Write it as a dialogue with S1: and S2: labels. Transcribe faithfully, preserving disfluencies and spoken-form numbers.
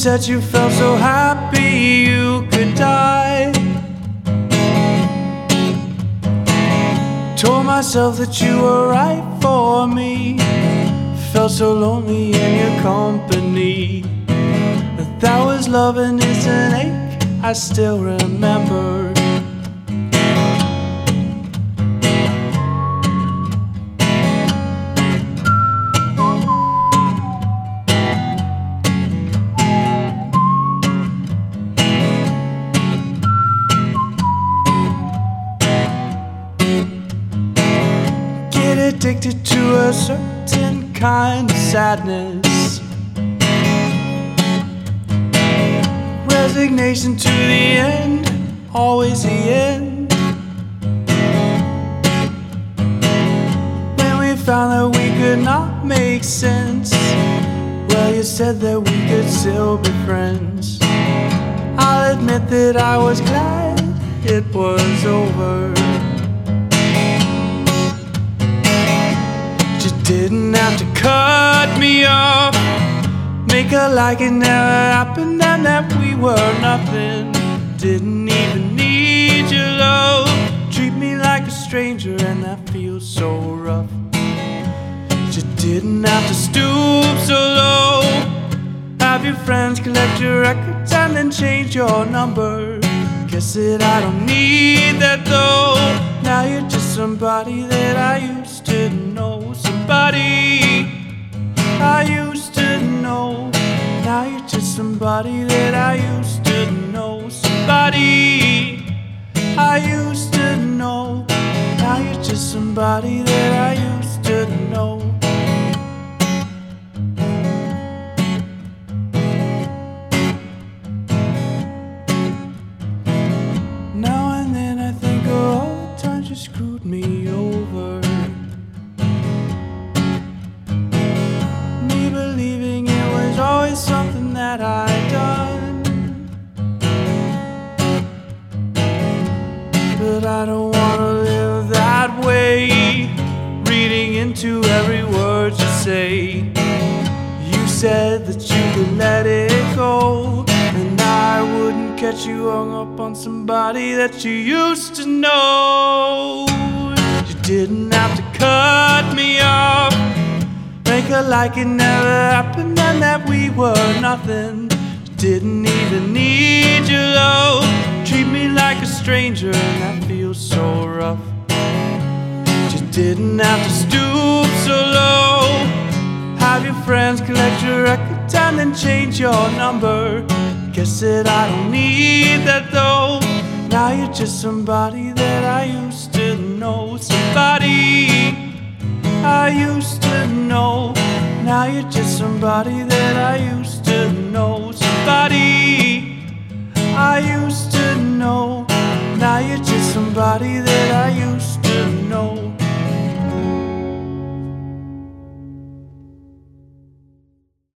S1: said you felt so happy you could die. Told myself that you were right for me. Felt so lonely in your company. That that was love and it's an ache I still remember. Addicted to a certain kind of sadness, resignation to the end, always the end. When we found that we could not make sense, well, you said that we could still be friends. I'll admit that I was glad it was over. Didn't have to cut me off, make it like it never happened and that we were nothing. Didn't even need your love, treat me like a stranger and that feels so rough. You didn't have to stoop so low, have your friends collect your records and then change your number. Guess that I don't need that though. Now you're just somebody that I used to know. Somebody I used to know. Now you're just somebody that I used to know. Somebody I used to know. Now you're just somebody that I used to know. Now and then I think of all the times you screwed me over. Me believing it was always something that I'd done. But I don't wanna live that way, reading into every word you say. You said that you could let it go, and I wouldn't catch you hung up on somebody that you used to know. You didn't have to cut me off, make it like it never happened and that we were nothing. You didn't even need your love, treat me like a stranger and that feels so rough. You didn't have to stoop so low, have your friends collect your records and then change your number. Guess that I don't need that though. Now you're just somebody that I used to know. Somebody I used to know. Now you're just somebody that I used to know. Somebody I used to know. Now you're just somebody that